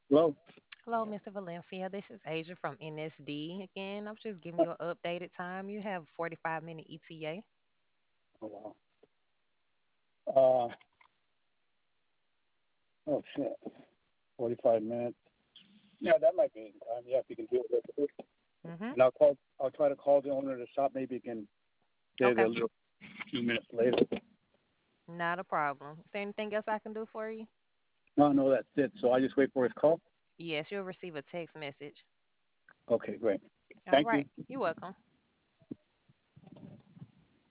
Hello. Hello, Mr. Valencia. This is Asia from NSD. Again, I'm just giving you an updated time. You have 45-minute ETA. Oh, wow. Oh shit. 45 minutes. Yeah, that might be in time. Yeah, if you can do it real quick. Mm-hmm. And I'll call. I'll try to call the owner of the shop. Maybe he can get it Okay, a little few minutes later. not a problem. Is there anything else I can do for you? No, no, that's it. So I just wait for his call. Yes, you'll receive a text message. Okay, great. All Thank you. right. You're welcome.